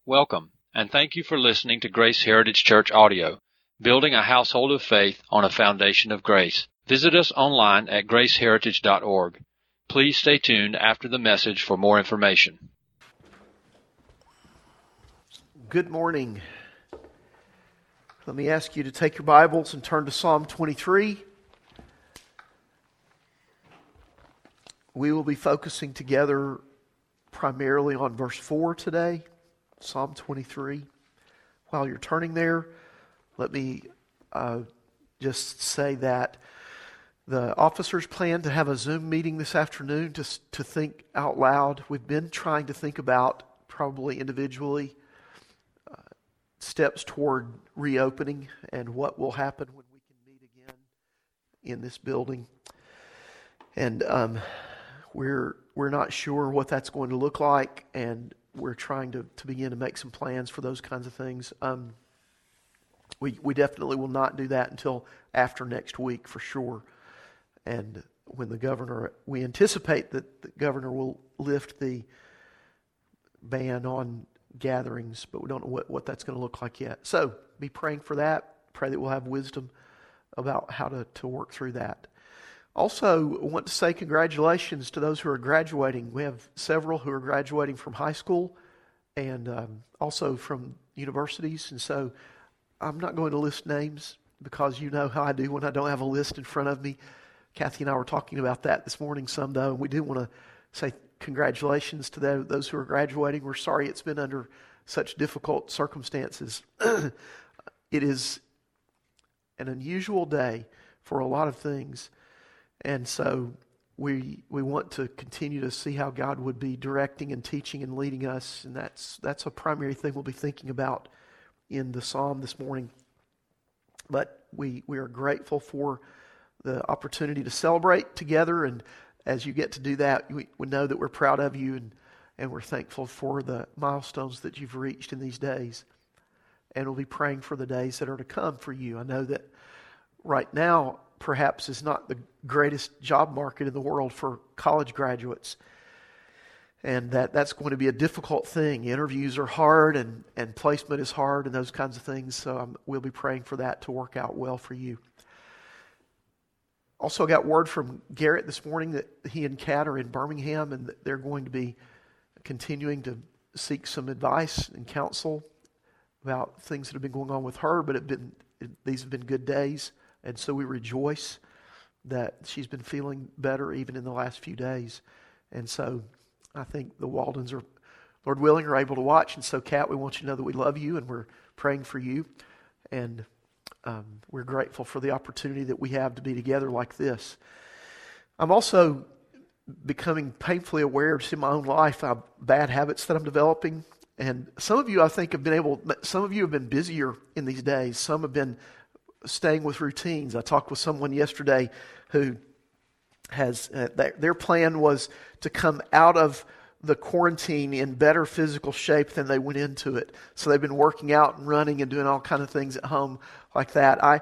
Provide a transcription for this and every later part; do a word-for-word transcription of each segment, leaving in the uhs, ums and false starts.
Welcome, and thank you for listening to Grace Heritage Church Audio, building a household of faith on a foundation of grace. Visit us online at grace heritage dot org. Please stay tuned after the message for more information. Good morning. Let me ask you to take your Bibles and turn to Psalm twenty-three. We will be focusing together primarily on verse four today. Psalm twenty-three. While you're turning there, let me uh, just say that the officers plan to have a Zoom meeting this afternoon to, to think out loud. We've been trying to think about, probably individually, uh, steps toward reopening and what will happen when we can meet again in this building. And um, we're we're not sure what that's going to look like, and we're trying to, to begin to make some plans for those kinds of things. Um, we we definitely will not do that until after next week for sure. And when the governor, we anticipate that the governor will lift the ban on gatherings, but we don't know what, what that's going to look like yet. So be praying for that. Pray that we'll have wisdom about how to, to work through that. Also, I want to say congratulations to those who are graduating. We have several who are graduating from high school and um, also from universities. And so I'm not going to list names because you know how I do when I don't have a list in front of me. Kathy and I were talking about that this morning some, though, and we do want to say congratulations to those who are graduating. We're sorry it's been under such difficult circumstances. It is an unusual day for a lot of things. And so we we want to continue to see how God would be directing and teaching and leading us. And that's that's a primary thing we'll be thinking about in the psalm this morning. But we, we are grateful for the opportunity to celebrate together. And as you get to do that, we, we know that we're proud of you and, and we're thankful for the milestones that you've reached in these days. And we'll be praying for the days that are to come for you. I know that right now, perhaps is not the greatest job market in the world for college graduates. And that, that's going to be a difficult thing. Interviews are hard and, and placement is hard and those kinds of things. So um, we'll be praying for that to work out well for you. Also got word from Garrett this morning that he and Kat are in Birmingham and that they're going to be continuing to seek some advice and counsel about things that have been going on with her. But it been it, these have been good days. And so we rejoice that she's been feeling better even in the last few days. And so I think the Waldens are, Lord willing, are able to watch. And so, Kat, we want you to know that we love you and we're praying for you. And um, we're grateful for the opportunity that we have to be together like this. I'm also becoming painfully aware just in my own life of bad habits that I'm developing. And some of you, I think, have been able, some of you have been busier in these days. Some have been staying with routines. I talked with someone yesterday who has, uh, th- their plan was to come out of the quarantine in better physical shape than they went into it. So they've been working out and running and doing all kinds of things at home like that. I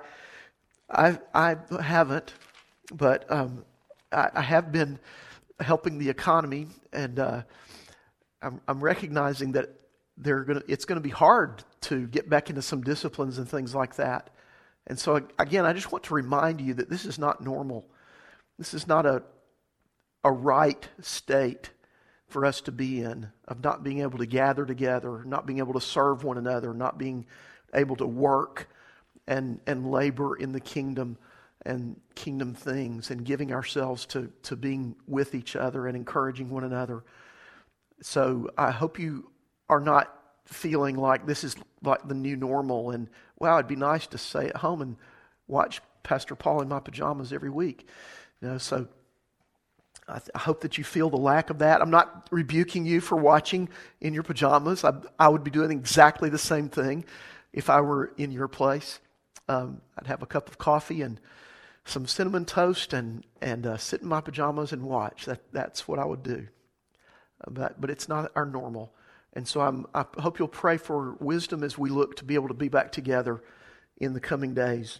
I, I haven't, but um, I, I have been helping the economy, and uh, I'm, I'm recognizing that they're gonna. It's going to be hard to get back into some disciplines and things like that. And so, again, I just want to remind you that this is not normal. This is not a a right state for us to be in, of not being able to gather together, not being able to serve one another, not being able to work and, and labor in the kingdom and kingdom things and giving ourselves to, to being with each other and encouraging one another. So I hope you are not feeling like this is like the new normal and, wow, it'd be nice to stay at home and watch Pastor Paul in my pajamas every week. You know, so I, th- I hope that you feel the lack of that. I'm not rebuking you for watching in your pajamas. I, I would be doing exactly the same thing if I were in your place. Um, I'd have a cup of coffee and some cinnamon toast and and uh, sit in my pajamas and watch. That that's what I would do. Uh, but but it's not our normal. And so I'm, I hope you'll pray for wisdom as we look to be able to be back together in the coming days.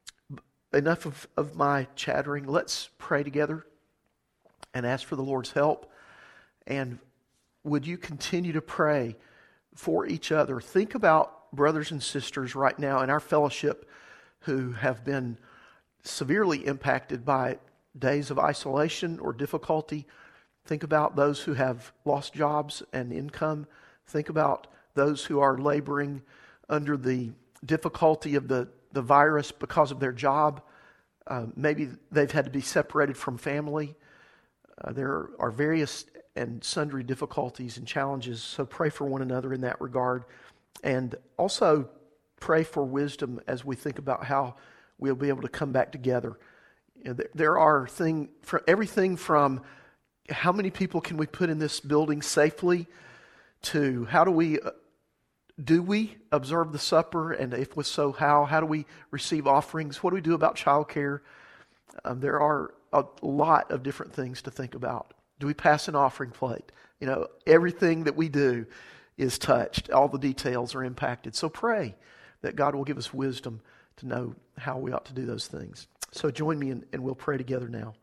Enough of, of my chattering. Let's pray together and ask for the Lord's help. And would you continue to pray for each other. Think about brothers and sisters right now in our fellowship who have been severely impacted by days of isolation or difficulty. Think about those who have lost jobs and income. Think about those who are laboring under the difficulty of the, the virus because of their job. Uh, maybe they've had to be separated from family. Uh, there are various and sundry difficulties and challenges. So pray for one another in that regard. And also pray for wisdom as we think about how we'll be able to come back together. You know, there are thing, for everything from how many people can we put in this building safely to how do we, do we observe the supper? And if so, how? How do we receive offerings? What do we do about childcare? Um, there are a lot of different things to think about. Do we pass an offering plate? You know, everything that we do is touched. All the details are impacted. So pray that God will give us wisdom to know how we ought to do those things. So join me and, and we'll pray together now.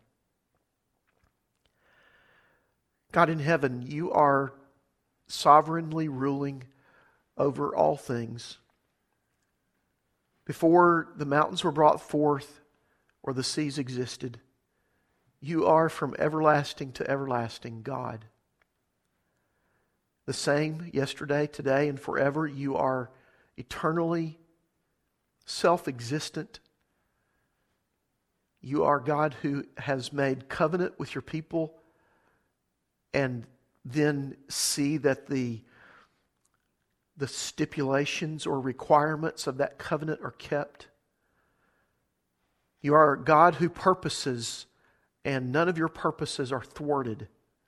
God in heaven, you are sovereignly ruling over all things. Before the mountains were brought forth or the seas existed, you are from everlasting to everlasting God. The same yesterday, today, and forever. You are eternally self-existent. You are God who has made covenant with your people and then see that the, the stipulations or requirements of that covenant are kept. You are God who purposes, and none of your purposes are thwarted.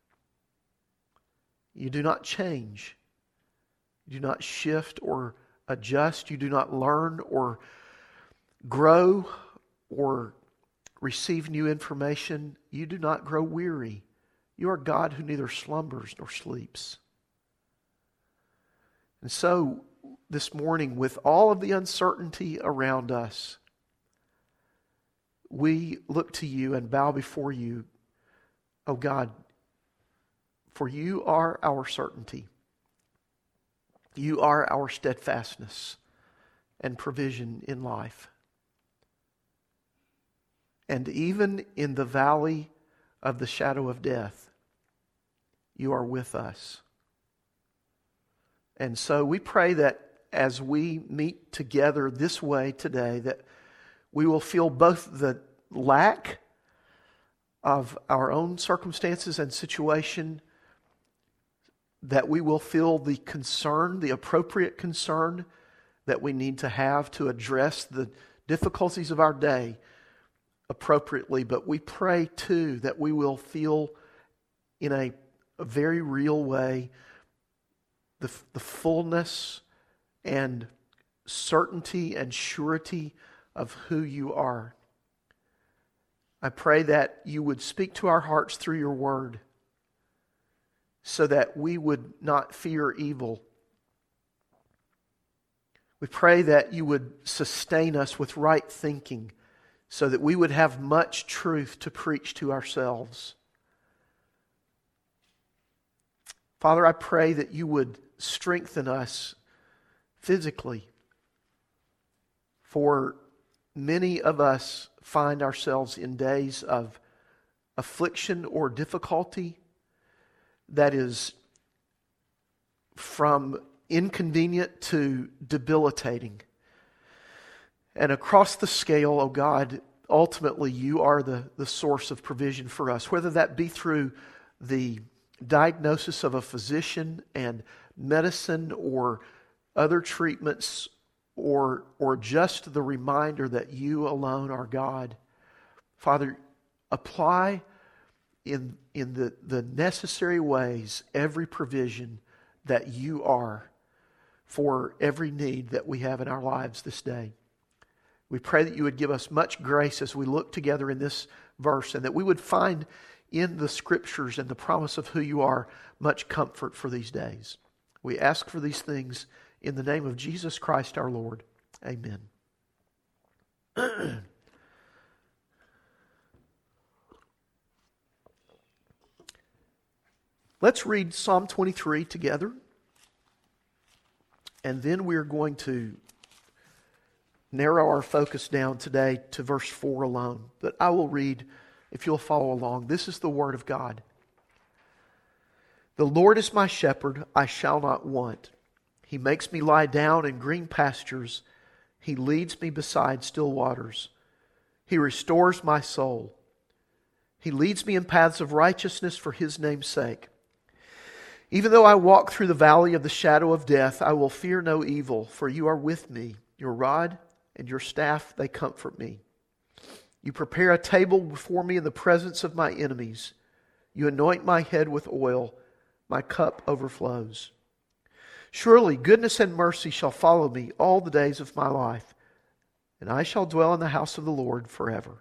You do not change. You do not shift or adjust. You do not learn or grow or receive new information. You do not grow weary. You are God who neither slumbers nor sleeps. And so, this morning, with all of the uncertainty around us, we look to you and bow before you, oh God, for you are our certainty. You are our steadfastness and provision in life. And even in the valley of the shadow of death, you are with us. And so we pray that as we meet together this way today, that we will feel both the lack of our own circumstances and situation, that we will feel the concern, the appropriate concern that we need to have to address the difficulties of our day appropriately. But we pray too that we will feel in a, a very real way the, the fullness and certainty and surety of who you are. I pray that you would speak to our hearts through your word so that we would not fear evil. We pray that you would sustain us with right thinking so that we would have much truth to preach to ourselves. Father, I pray that you would strengthen us physically. For many of us find ourselves in days of affliction or difficulty that is from inconvenient to debilitating. And across the scale, oh God, ultimately you are the, the source of provision for us, whether that be through the diagnosis of a physician and medicine or other treatments, or or just the reminder that you alone are God. Father, apply in in the, the necessary ways every provision that you are for every need that we have in our lives this day. We pray that you would give us much grace as we look together in this verse, and that we would find in the Scriptures and the promise of who you are much comfort for these days. We ask for these things in the name of Jesus Christ our Lord. Amen. Let's read Psalm twenty-three together. And then we're going to narrow our focus down today to verse four alone. But I will read, if you'll follow along. This is the Word of God. The Lord is my shepherd, I shall not want. He makes me lie down in green pastures. He leads me beside still waters. He restores my soul. He leads me in paths of righteousness for His name's sake. Even though I walk through the valley of the shadow of death, I will fear no evil, for You are with me. Your rod and Your staff, they comfort me. You prepare a table before me in the presence of my enemies. You anoint my head with oil. My cup overflows. Surely goodness and mercy shall follow me all the days of my life, and I shall dwell in the house of the Lord forever.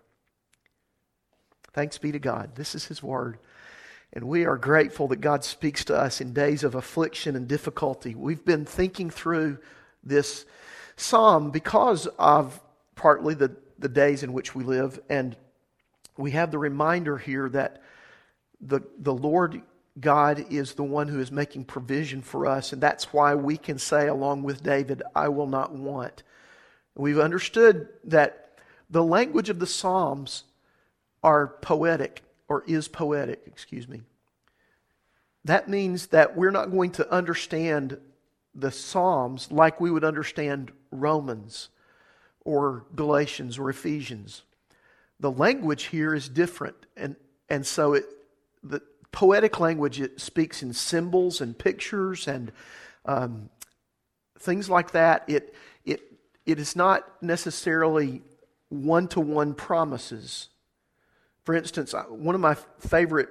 Thanks be to God. This is His Word. And we are grateful that God speaks to us in days of affliction and difficulty. We've been thinking through this psalm because of partly the, the days in which we live. And we have the reminder here that the, the Lord God is the one who is making provision for us. And that's why we can say, along with David, I will not want. We've understood that the language of the Psalms are poetic, or is poetic, excuse me. That means that we're not going to understand the Psalms like we would understand Romans or Galatians or Ephesians. The language here is different, and, and so it the poetic language, it speaks in symbols and pictures and um, things like that. It it it is not necessarily one-to-one promises. For instance, one of my favorite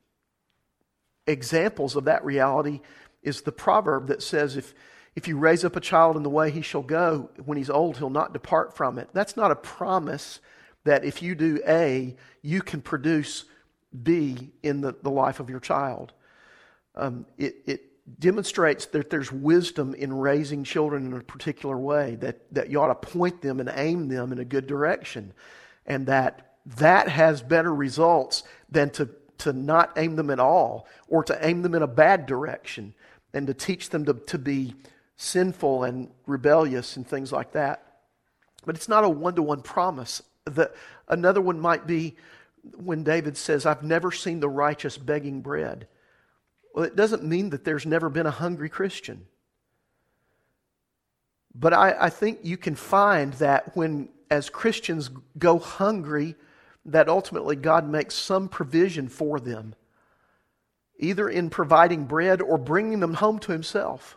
examples of that reality is the proverb that says, if, if you raise up a child in the way he shall go, when he's old, he'll not depart from it. That's not a promise that if you do A, you can produce B in the, the life of your child. Um, it, it demonstrates that there's wisdom in raising children in a particular way, that, that you ought to point them and aim them in a good direction, and that that has better results than to, to not aim them at all, or to aim them in a bad direction, and to teach them to, to be sinful and rebellious and things like that. But it's not a one-to-one promise. The, another one might be when David says, I've never seen the righteous begging bread. Well, it doesn't mean that there's never been a hungry Christian. But I, I think you can find that when, as Christians go hungry, that ultimately God makes some provision for them, either in providing bread or bringing them home to Himself.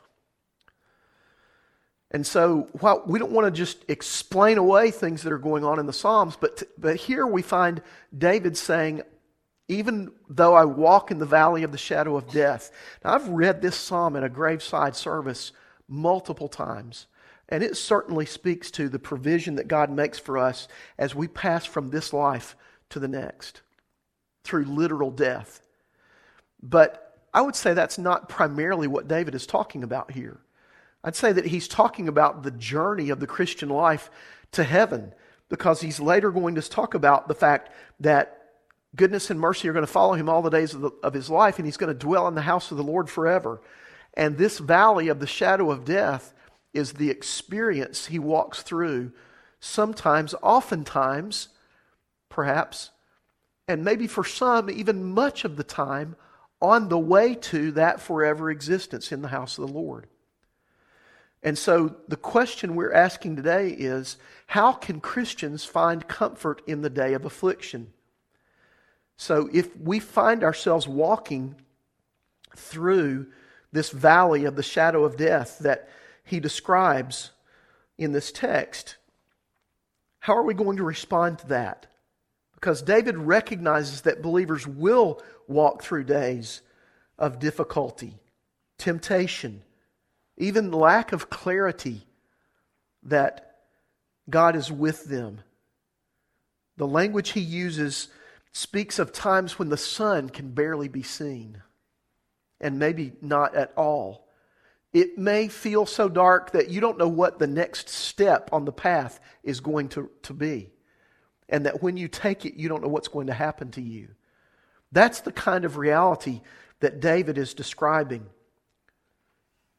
And so, while we don't want to just explain away things that are going on in the Psalms, but but here we find David saying, even though I walk in the valley of the shadow of death. Now, I've read this psalm in a graveside service multiple times, and it certainly speaks to the provision that God makes for us as we pass from this life to the next, through literal death. But I would say that's not primarily what David is talking about here. I'd say that he's talking about the journey of the Christian life to heaven, because he's later going to talk about the fact that goodness and mercy are going to follow him all the days of, the, of his life, and he's going to dwell in the house of the Lord forever. And this valley of the shadow of death is the experience he walks through sometimes, oftentimes, perhaps, and maybe for some, even much of the time, on the way to that forever existence in the house of the Lord. And so the question we're asking today is, how can Christians find comfort in the day of affliction? So if we find ourselves walking through this valley of the shadow of death that he describes in this text, how are we going to respond to that? Because David recognizes that believers will walk through days of difficulty, temptation, even lack of clarity, that God is with them. The language he uses speaks of times when the sun can barely be seen, and maybe not at all. It may feel so dark that you don't know what the next step on the path is going to, to be, and that when you take it, you don't know what's going to happen to you. That's the kind of reality that David is describing.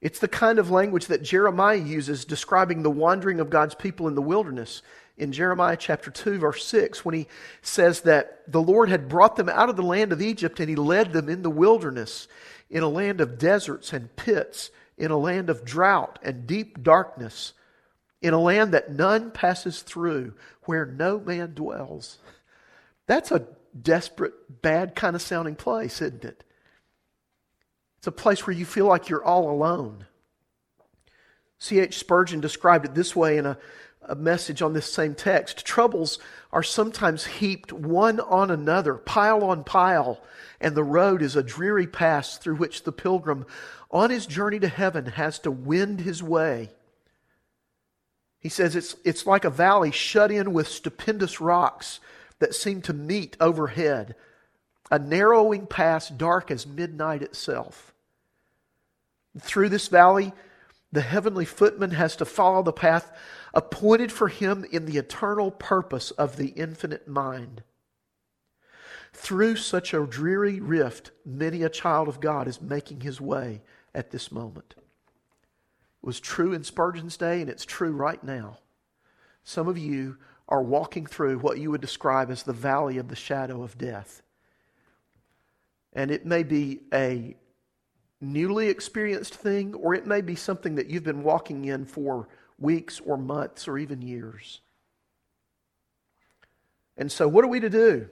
It's the kind of language that Jeremiah uses describing the wandering of God's people in the wilderness. In Jeremiah chapter two, verse six, when he says that the Lord had brought them out of the land of Egypt and he led them in the wilderness, in a land of deserts and pits, in a land of drought and deep darkness, in a land that none passes through, where no man dwells. That's a desperate, bad kind of sounding place, isn't it? It's a place where you feel like you're all alone. C H Spurgeon described it this way in a, a message on this same text. Troubles are sometimes heaped one on another, pile on pile, and the road is a dreary pass through which the pilgrim on his journey to heaven has to wend his way. He says it's, it's like a valley shut in with stupendous rocks that seem to meet overhead, a narrowing pass dark as midnight itself. Through this valley, the heavenly footman has to follow the path appointed for him in the eternal purpose of the infinite mind. Through such a dreary rift, many a child of God is making his way at this moment. It was true in Spurgeon's day, and it's true right now. Some of you are walking through what you would describe as the valley of the shadow of death. And it may be a newly experienced thing, or it may be something that you've been walking in for weeks or months or even years. And so what are we to do?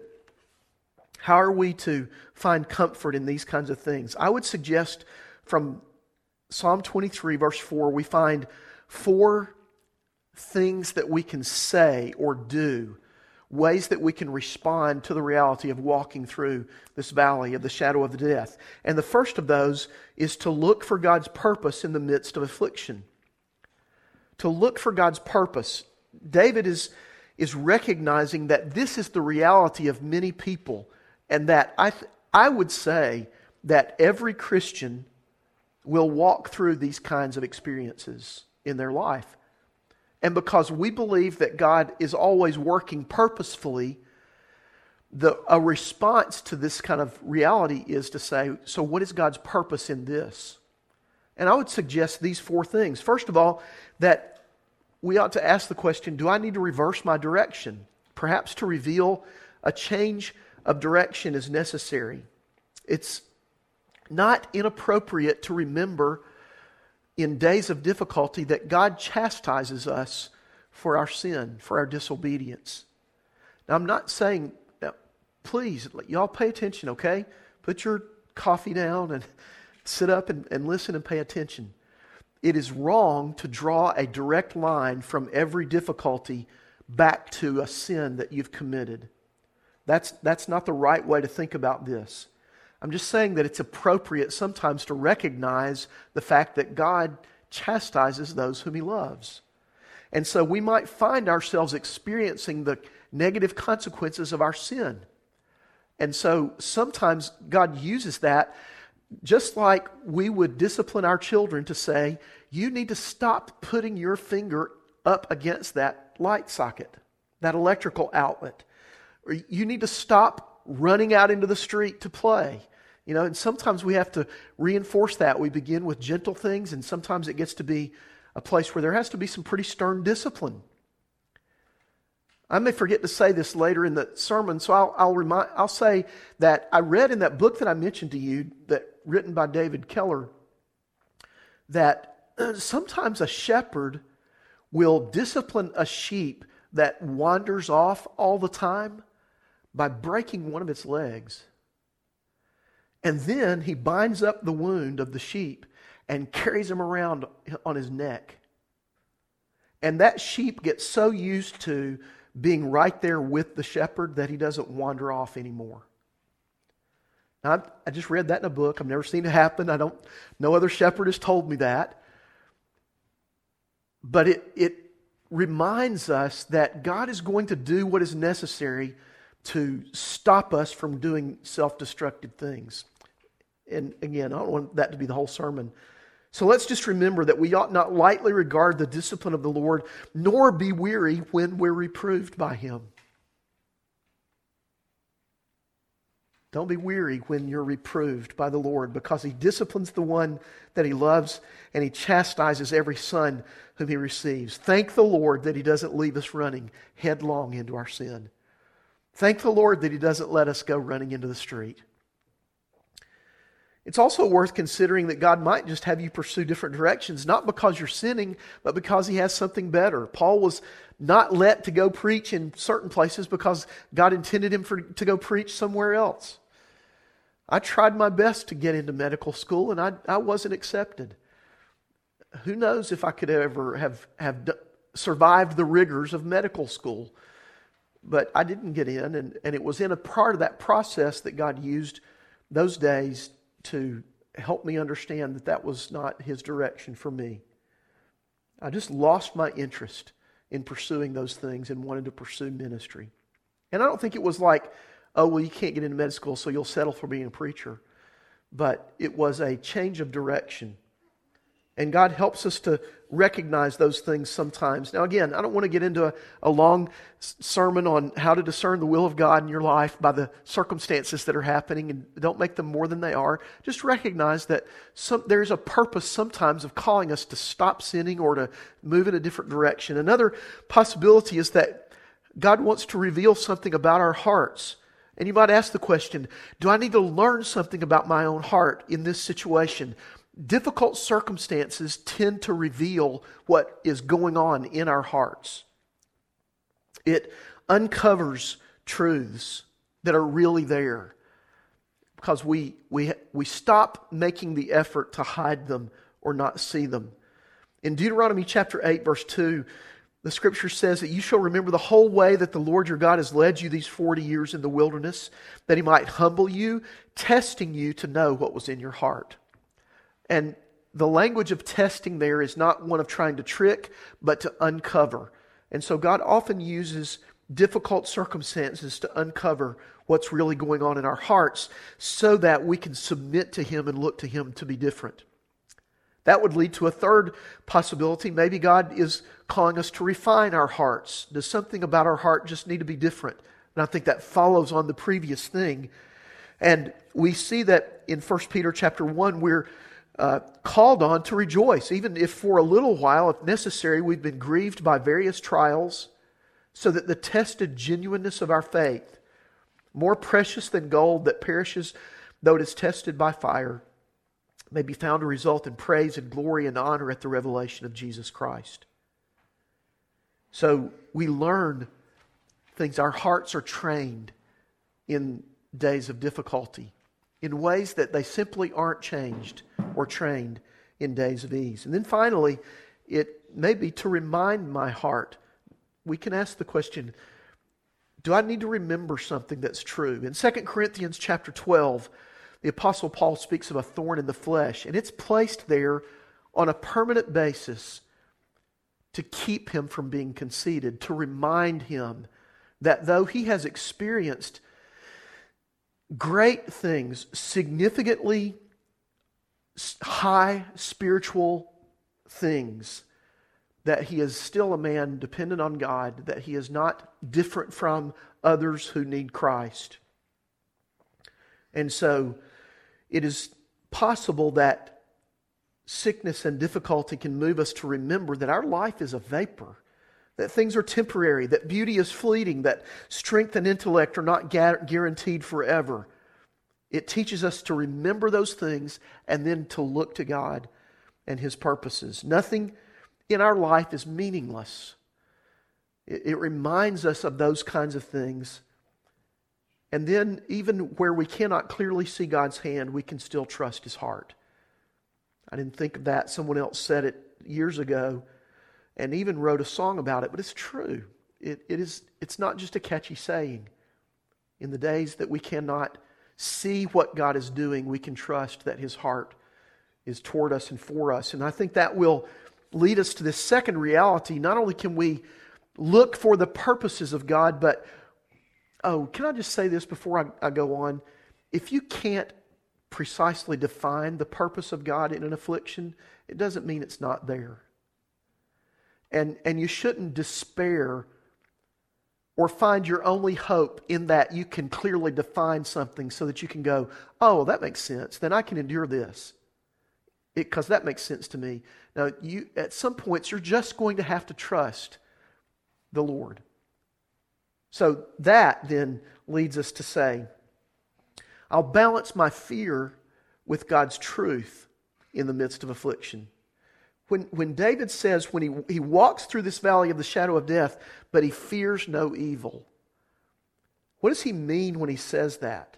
How are we to find comfort in these kinds of things? I would suggest from Psalm twenty-three, verse four, we find four things that we can say or do, ways that we can respond to the reality of walking through this valley of the shadow of death. And the first of those is to look for God's purpose in the midst of affliction. To look for God's purpose. David is, is recognizing that this is the reality of many people, and that I, th- I would say that every Christian will walk through these kinds of experiences in their life. And because we believe that God is always working purposefully, the, a response to this kind of reality is to say, so what is God's purpose in this? And I would suggest these four things. First of all, that we ought to ask the question, do I need to reverse my direction? Perhaps to reveal a change of direction is necessary. It's not inappropriate to remember in days of difficulty that God chastises us for our sin, for our disobedience. Now, I'm not saying, now, please, y'all pay attention, okay? Put your coffee down and sit up and, and listen and pay attention. It is wrong to draw a direct line from every difficulty back to a sin that you've committed. That's, that's not the right way to think about this. I'm just saying that it's appropriate sometimes to recognize the fact that God chastises those whom He loves. And so we might find ourselves experiencing the negative consequences of our sin. And so sometimes God uses that, just like we would discipline our children to say, you need to stop putting your finger up against that light socket, that electrical outlet. Or you need to stop running out into the street to play. You know, and sometimes we have to reinforce that. We begin with gentle things, and sometimes it gets to be a place where there has to be some pretty stern discipline. I may forget to say this later in the sermon, so I'll, I'll remind. I'll say that I read in that book that I mentioned to you, that written by David Keller, that sometimes a shepherd will discipline a sheep that wanders off all the time by breaking one of its legs. And then he binds up the wound of the sheep and carries him around on his neck. And that sheep gets so used to being right there with the shepherd that he doesn't wander off anymore. Now, I, I just read that in a book. I've never seen it happen. I don't. No other shepherd has told me that. But it it reminds us that God is going to do what is necessary to stop us from doing self-destructive things. And again, I don't want that to be the whole sermon. So let's just remember that we ought not lightly regard the discipline of the Lord, nor be weary when we're reproved by Him. Don't be weary when you're reproved by the Lord, because He disciplines the one that He loves, and He chastises every son whom He receives. Thank the Lord that He doesn't leave us running headlong into our sin. Thank the Lord that He doesn't let us go running into the street. It's also worth considering that God might just have you pursue different directions, not because you're sinning, but because He has something better. Paul was not let to go preach in certain places because God intended him for, to go preach somewhere else. I tried my best to get into medical school, and I, I wasn't accepted. Who knows if I could ever have, have d- survived the rigors of medical school. But I didn't get in, and, and it was in a part of that process that God used those days to help me understand that that was not His direction for me. I just lost my interest in pursuing those things and wanted to pursue ministry. And I don't think it was like, oh, well, you can't get into med school, so you'll settle for being a preacher. But it was a change of direction. And God helps us to recognize those things sometimes. Now again, I don't want to get into a, a long sermon on how to discern the will of God in your life by the circumstances that are happening, and don't make them more than they are. Just recognize that some, there's a purpose sometimes of calling us to stop sinning or to move in a different direction. Another possibility is that God wants to reveal something about our hearts. And you might ask the question, do I need to learn something about my own heart in this situation? Difficult circumstances tend to reveal what is going on in our hearts. It uncovers truths that are really there because we, we, we stop making the effort to hide them or not see them. In Deuteronomy chapter eight, verse two, the Scripture says that you shall remember the whole way that the Lord your God has led you these forty years in the wilderness, that He might humble you, testing you to know what was in your heart. And the language of testing there is not one of trying to trick, but to uncover. And so God often uses difficult circumstances to uncover what's really going on in our hearts so that we can submit to Him and look to Him to be different. That would lead to a third possibility. Maybe God is calling us to refine our hearts. Does something about our heart just need to be different? And I think that follows on the previous thing. And we see that in First Peter chapter one, we're Uh, called on to rejoice, even if for a little while, if necessary, we've been grieved by various trials, so that the tested genuineness of our faith, more precious than gold that perishes though it is tested by fire, may be found to result in praise and glory and honor at the revelation of Jesus Christ. So we learn things. Our hearts are trained in days of difficulty in ways that they simply aren't changed or trained in days of ease. And then finally, it may be to remind my heart. We can ask the question, do I need to remember something that's true? In Second Corinthians chapter twelve, the Apostle Paul speaks of a thorn in the flesh, and it's placed there on a permanent basis to keep him from being conceited, to remind him that though he has experienced great things, significantly high spiritual things, that he is still a man dependent on God, that he is not different from others who need Christ. And so it is possible that sickness and difficulty can move us to remember that our life is a vapor, that things are temporary, that beauty is fleeting, that strength and intellect are not guaranteed forever. It teaches us to remember those things and then to look to God and His purposes. Nothing in our life is meaningless. It, it reminds us of those kinds of things. And then even where we cannot clearly see God's hand, we can still trust His heart. I didn't think of that. Someone else said it years ago and even wrote a song about it, but it's true. It, it is, it's not just a catchy saying. In the days that we cannot see what God is doing, we can trust that His heart is toward us and for us. And I think that will lead us to this second reality. Not only can we look for the purposes of God, but, oh, can I just say this before I, I go on? If you can't precisely define the purpose of God in an affliction, it doesn't mean it's not there. And, and you shouldn't despair or find your only hope in that you can clearly define something so that you can go, oh, well, that makes sense. Then I can endure this because that makes sense to me. Now, you at some points, you're just going to have to trust the Lord. So that then leads us to say, I'll balance my fear with God's truth in the midst of affliction. When, when David says, when he, he walks through this valley of the shadow of death, but he fears no evil, what does he mean when he says that?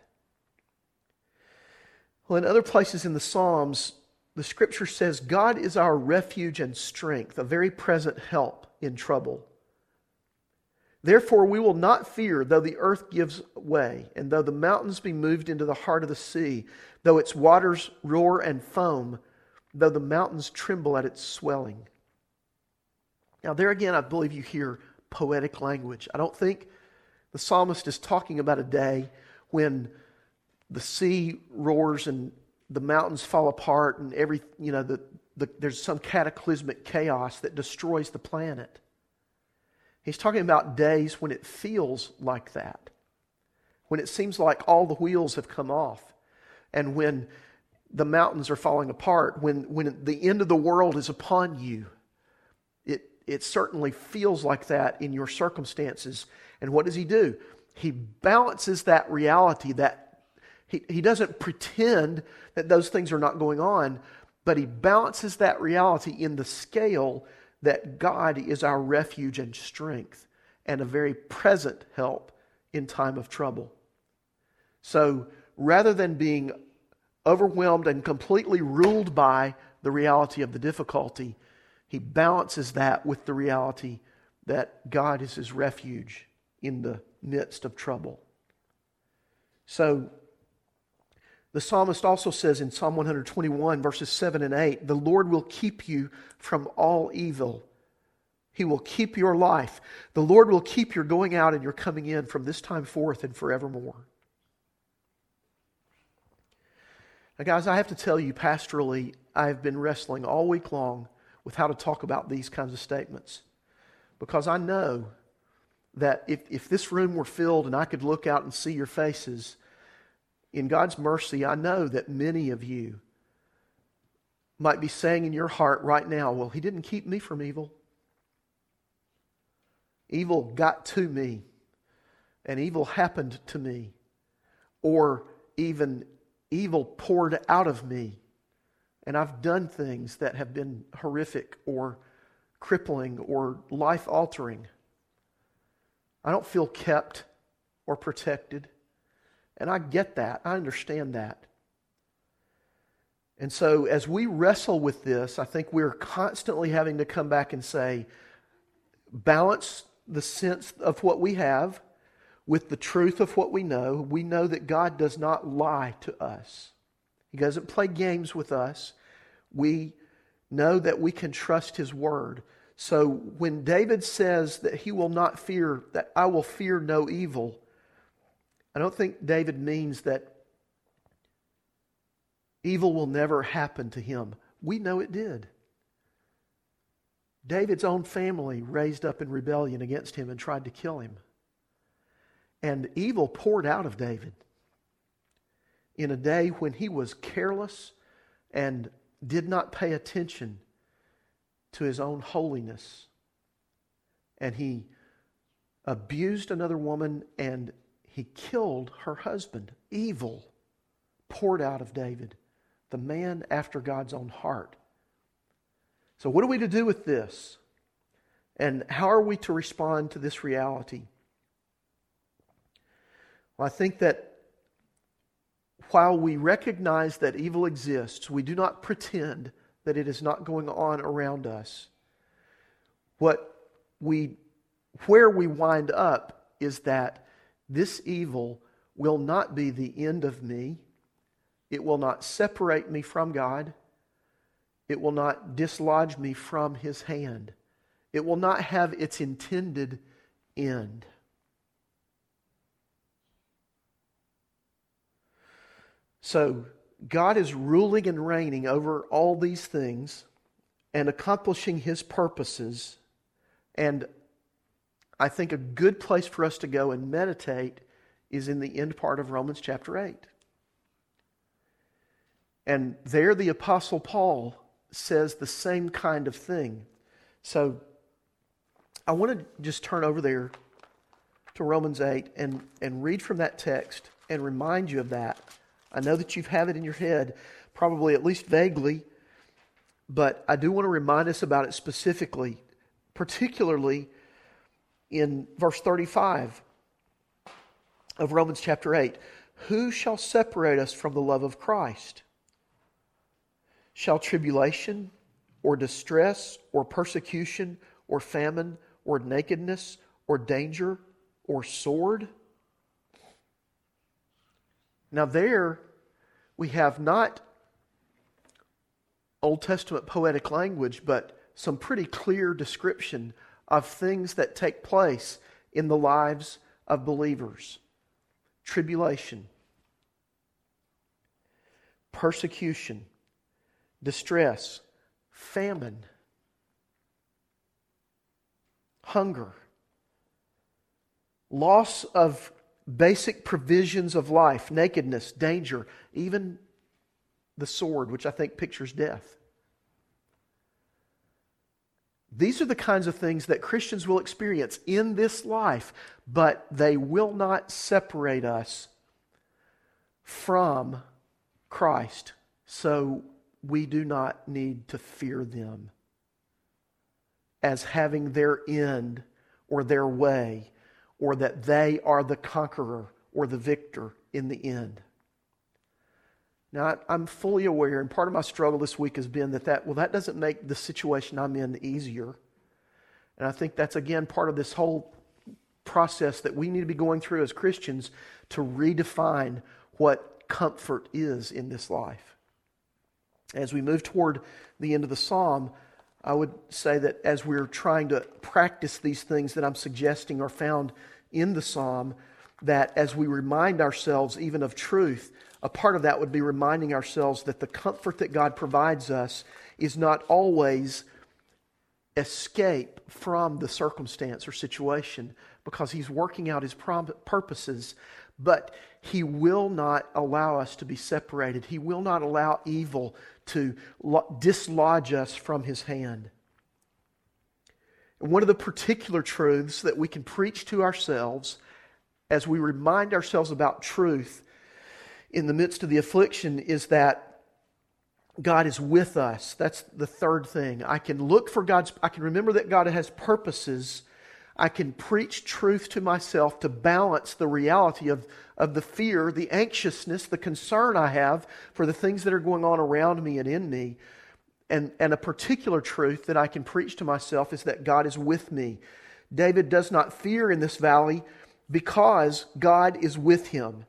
Well, in other places in the Psalms, the Scripture says, God is our refuge and strength, a very present help in trouble. Therefore we will not fear, though the earth gives way, and though the mountains be moved into the heart of the sea, though its waters roar and foam, though the mountains tremble at its swelling. Now there again, I believe you hear poetic language. I don't think the psalmist is talking about a day when the sea roars and the mountains fall apart and every, you know, the, the, there's some cataclysmic chaos that destroys the planet. He's talking about days when it feels like that. When it seems like all the wheels have come off. And when the mountains are falling apart. When, when the end of the world is upon you. It, it certainly feels like that in your circumstances. And what does he do? He balances that reality. That he, he doesn't pretend that those things are not going on. But he balances that reality in the scale that God is our refuge and strength and a very present help in time of trouble. So rather than being overwhelmed and completely ruled by the reality of the difficulty, he balances that with the reality that God is his refuge in the midst of trouble. So the psalmist also says in Psalm one twenty-one, verses seven and eight, the Lord will keep you from all evil. He will keep your life. The Lord will keep your going out and your coming in from this time forth and forevermore. Now, guys, I have to tell you, pastorally, I've been wrestling all week long with how to talk about these kinds of statements. Because I know that if, if this room were filled and I could look out and see your faces, in God's mercy, I know that many of you might be saying in your heart right now, well, he didn't keep me from evil. Evil got to me, and evil happened to me. Or even evil poured out of me, and I've done things that have been horrific or crippling or life-altering. I don't feel kept or protected. And I get that. I understand that. And so as we wrestle with this, I think we're constantly having to come back and say, balance the sense of what we have with the truth of what we know. We know that God does not lie to us. He doesn't play games with us. We know that we can trust His Word. So when David says that he will not fear, that I will fear no evil, I don't think David means that evil will never happen to him. We know it did. David's own family raised up in rebellion against him and tried to kill him. And evil poured out of David in a day when he was careless and did not pay attention to his own holiness. And he abused another woman and he killed her husband. Evil poured out of David, the man after God's own heart. So what are we to do with this? And how are we to respond to this reality? Well, I think that while we recognize that evil exists, we do not pretend that it is not going on around us. What we, where we wind up is that this evil will not be the end of me. It will not separate me from God. It will not dislodge me from His hand. It will not have its intended end. So, God is ruling and reigning over all these things and accomplishing His purposes. And I think a good place for us to go and meditate is in the end part of Romans chapter eight. And there the Apostle Paul says the same kind of thing. So I want to just turn over there to Romans eight and, and read from that text and remind you of that. I know that you have it in your head, probably at least vaguely, but I do want to remind us about it specifically, particularly in verse thirty-five of Romans chapter eight. Who shall separate us from the love of Christ? Shall tribulation, or distress, or persecution, or famine, or nakedness, or danger, or sword? Now there we have not Old Testament poetic language, but some pretty clear description of things that take place in the lives of believers. Tribulation, persecution, distress, famine, hunger, loss of basic provisions of life, nakedness, danger, even the sword, which I think pictures death. These are the kinds of things that Christians will experience in this life, but they will not separate us from Christ. So we do not need to fear them as having their end or their way, or that they are the conqueror or the victor in the end. Now, I'm fully aware, and part of my struggle this week has been that, that, well, that doesn't make the situation I'm in easier. And I think that's, again, part of this whole process that we need to be going through as Christians to redefine what comfort is in this life. As we move toward the end of the psalm, I would say that as we're trying to practice these things that I'm suggesting are found in the psalm, that as we remind ourselves even of truth, a part of that would be reminding ourselves that the comfort that God provides us is not always escape from the circumstance or situation, because He's working out His prom- purposes, but He will not allow us to be separated. He will not allow evil to lo- dislodge us from His hand. And one of the particular truths that we can preach to ourselves as we remind ourselves about truth in the midst of the affliction is that God is with us. That's the third thing. I can look for God's, I can remember that God has purposes. I can preach truth to myself to balance the reality of, of the fear, the anxiousness, the concern I have for the things that are going on around me and in me. And, and a particular truth that I can preach to myself is that God is with me. David does not fear in this valley because God is with him.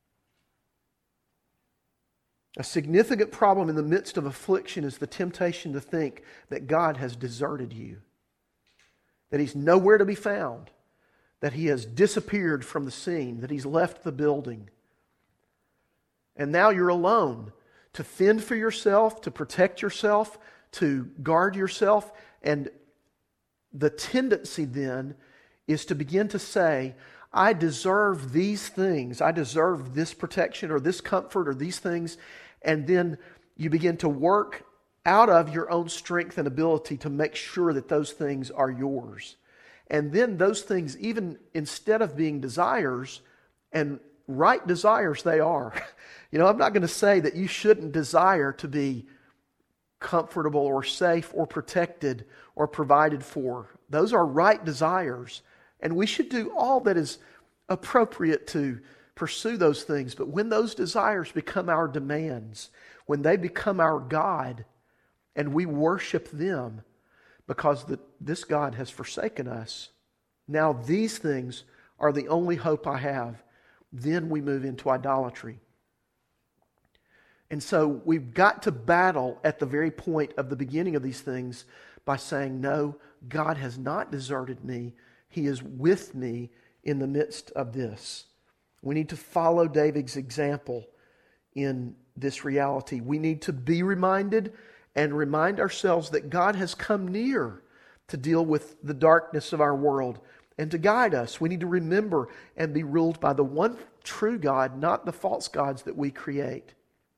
A significant problem in the midst of affliction is the temptation to think that God has deserted you, that He's nowhere to be found, that He has disappeared from the scene, that He's left the building. And now you're alone to fend for yourself, to protect yourself, to guard yourself. And the tendency then is to begin to say, I deserve these things. I deserve this protection or this comfort or these things. And then you begin to work out of your own strength and ability to make sure that those things are yours. And then those things, even instead of being desires, and right desires they are. You know, I'm not going to say that you shouldn't desire to be comfortable or safe or protected or provided for. Those are right desires. And we should do all that is appropriate to pursue those things. But when those desires become our demands, when they become our God, and we worship them because the, this God has forsaken us, now these things are the only hope I have, then we move into idolatry. And so we've got to battle at the very point of the beginning of these things by saying, no, God has not deserted me. He is with me in the midst of this. We need to follow David's example in this reality. We need to be reminded and remind ourselves that God has come near to deal with the darkness of our world and to guide us. We need to remember and be ruled by the one true God, not the false gods that we create.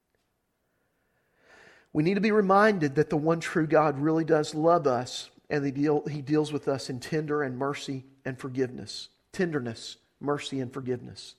We need to be reminded that the one true God really does love us, and he, deal, he deals with us in tender and mercy and forgiveness. Tenderness, mercy, and forgiveness.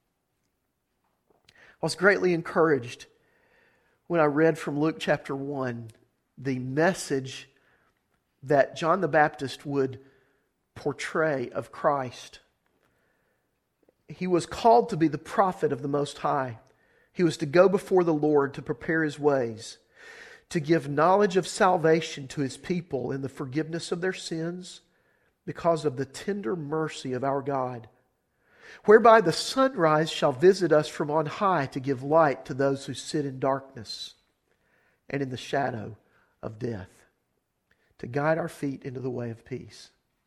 I was greatly encouraged when I read from Luke chapter one the message that John the Baptist would portray of Christ. He was called to be the prophet of the Most High. He was to go before the Lord to prepare His ways, to give knowledge of salvation to His people in the forgiveness of their sins because of the tender mercy of our God, whereby the sunrise shall visit us from on high to give light to those who sit in darkness and in the shadow of death, to guide our feet into the way of peace.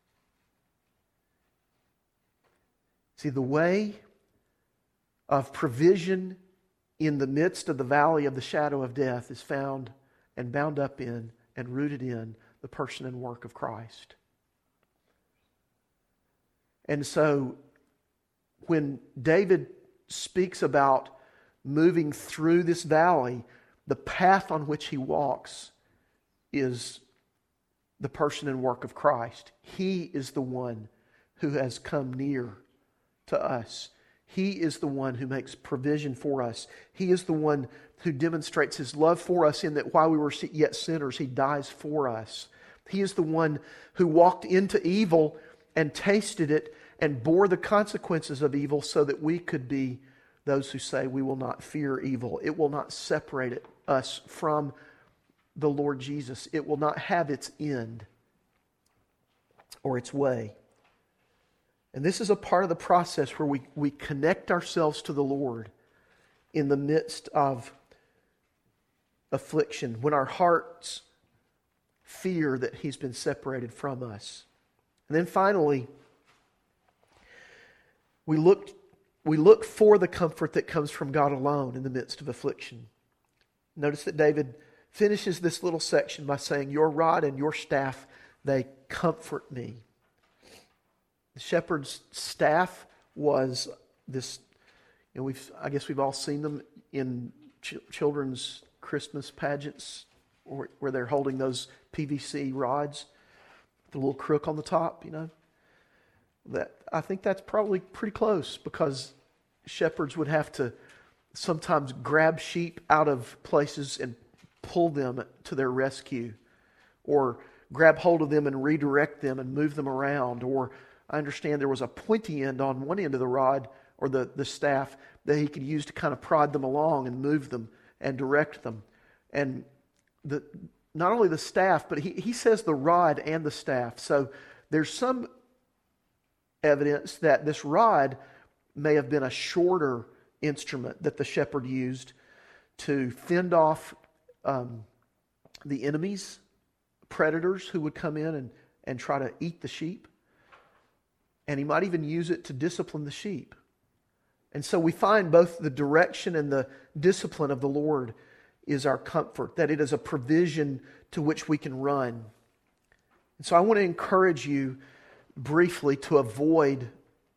See, the way of provision in the midst of the valley of the shadow of death is found and bound up in and rooted in the person and work of Christ. And so, when David speaks about moving through this valley, the path on which he walks is the person and work of Christ. He is the one who has come near to us. He is the one who makes provision for us. He is the one who demonstrates His love for us in that while we were yet sinners, He dies for us. He is the one who walked into evil and tasted it and bore the consequences of evil so that we could be those who say we will not fear evil. It will not separate it, us from the Lord Jesus. It will not have its end or its way. And this is a part of the process where we, we connect ourselves to the Lord in the midst of affliction, when our hearts fear that He's been separated from us. And then finally, we look, we look for the comfort that comes from God alone in the midst of affliction. Notice that David finishes this little section by saying, "Your rod and your staff, they comfort me." The shepherd's staff was this, you know, we've, I guess we've all seen them in ch- children's Christmas pageants where, where they're holding those P V C rods, the little crook on the top, you know. That I think that's probably pretty close, because shepherds would have to sometimes grab sheep out of places and pull them to their rescue, or grab hold of them and redirect them and move them around. Or I understand there was a pointy end on one end of the rod or the, the staff that he could use to kind of prod them along and move them and direct them. And the not only the staff, but he, he says the rod and the staff. So there's some evidence that this rod may have been a shorter instrument that the shepherd used to fend off um, the enemies, predators who would come in and, and try to eat the sheep. And he might even use it to discipline the sheep. And so we find both the direction and the discipline of the Lord is our comfort, that it is a provision to which we can run. And so I want to encourage you briefly to avoid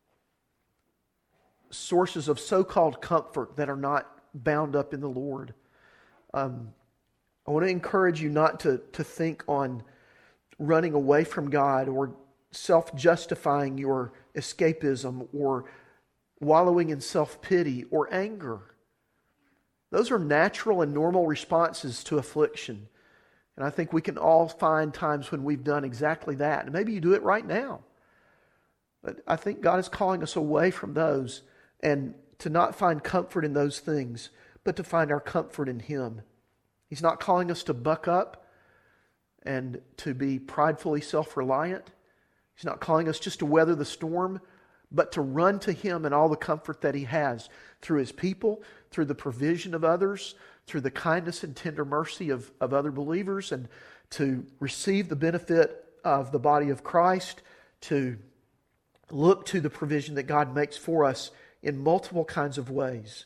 sources of so-called comfort that are not bound up in the Lord. Um, I want to encourage you not to, to think on running away from God or self-justifying your escapism or wallowing in self-pity or anger. Those are natural and normal responses to affliction. And I think we can all find times when we've done exactly that. And maybe you do it right now. But I think God is calling us away from those and to not find comfort in those things, but to find our comfort in Him. He's not calling us to buck up and to be pridefully self-reliant. He's not calling us just to weather the storm, but to run to Him and all the comfort that He has through His people, through the provision of others, through the kindness and tender mercy of, of other believers, and to receive the benefit of the body of Christ, to look to the provision that God makes for us in multiple kinds of ways.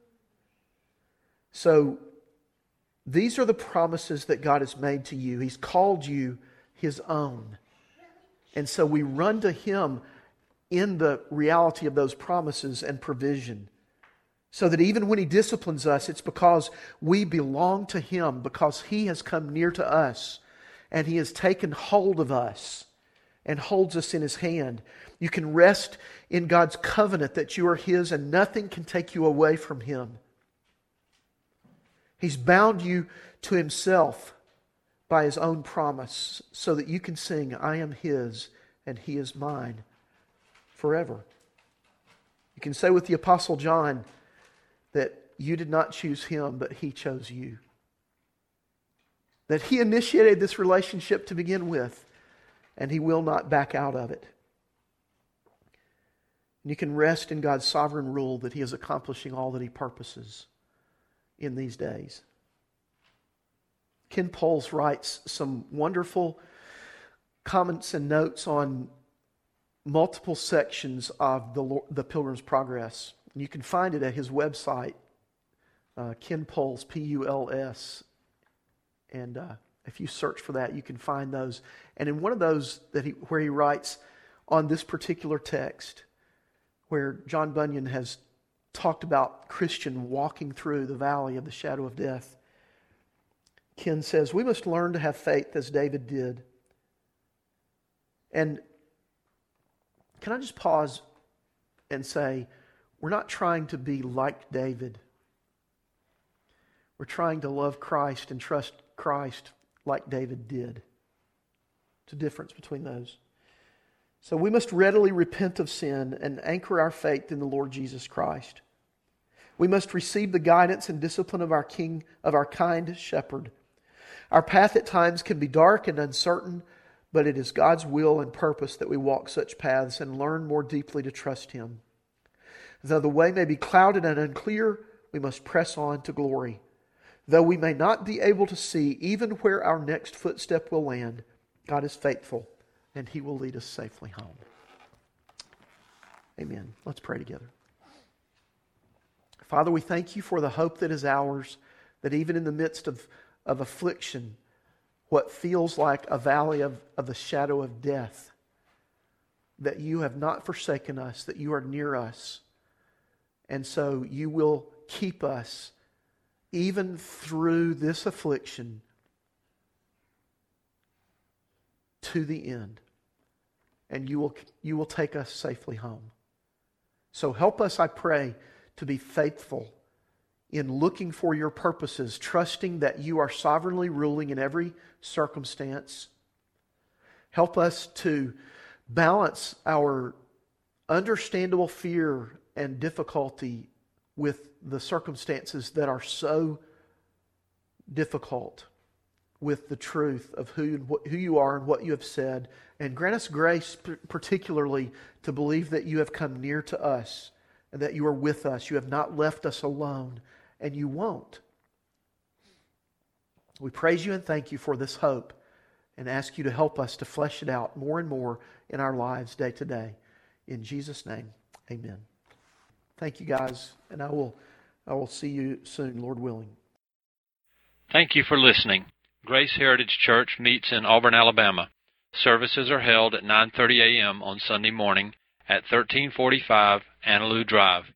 So, these are the promises that God has made to you. He's called you His own. And so we run to Him in the reality of those promises and provision. So that even when He disciplines us, it's because we belong to Him, because He has come near to us and He has taken hold of us and holds us in His hand. You can rest in God's covenant that you are His and nothing can take you away from Him. He's bound you to Himself by His own promise so that you can sing, I am His and He is mine forever. You can say with the Apostle John that you did not choose Him, but He chose you. That He initiated this relationship to begin with, and He will not back out of it. And you can rest in God's sovereign rule that He is accomplishing all that He purposes in these days. Ken Poles writes some wonderful comments and notes on multiple sections of the, the Pilgrim's Progress. You can find it at his website, uh, Ken Poles, P U L S. And uh, if you search for that, you can find those. And in one of those that he, where he writes on this particular text, where John Bunyan has talked about Christian walking through the valley of the shadow of death, Ken says, we must learn to have faith as David did. And can I just pause and say, we're not trying to be like David. We're trying to love Christ and trust Christ like David did. It's a difference between those. So we must readily repent of sin and anchor our faith in the Lord Jesus Christ. We must receive the guidance and discipline of our King, of our kind shepherd. Our path at times can be dark and uncertain, but it is God's will and purpose that we walk such paths and learn more deeply to trust Him. Though the way may be clouded and unclear, we must press on to glory. Though we may not be able to see even where our next footstep will land, God is faithful and He will lead us safely home. Amen. Let's pray together. Father, we thank You for the hope that is ours, that even in the midst of, of affliction, what feels like a valley of, of the shadow of death, that You have not forsaken us, that You are near us. And so You will keep us even through this affliction to the end. And you will, you will take us safely home. So help us, I pray, to be faithful in looking for Your purposes, trusting that You are sovereignly ruling in every circumstance. Help us to balance our understandable fear and difficulty with the circumstances that are so difficult with the truth of who, who You are and what You have said. And grant us grace particularly to believe that You have come near to us and that You are with us. You have not left us alone, and You won't. We praise You and thank You for this hope and ask You to help us to flesh it out more and more in our lives day to day. In Jesus' name, amen. Thank you, guys, and I will I will see you soon, Lord willing. Thank you for listening. Grace Heritage Church meets in Auburn, Alabama. Services are held at nine thirty a.m. on Sunday morning at thirteen forty-five Annaloo Drive.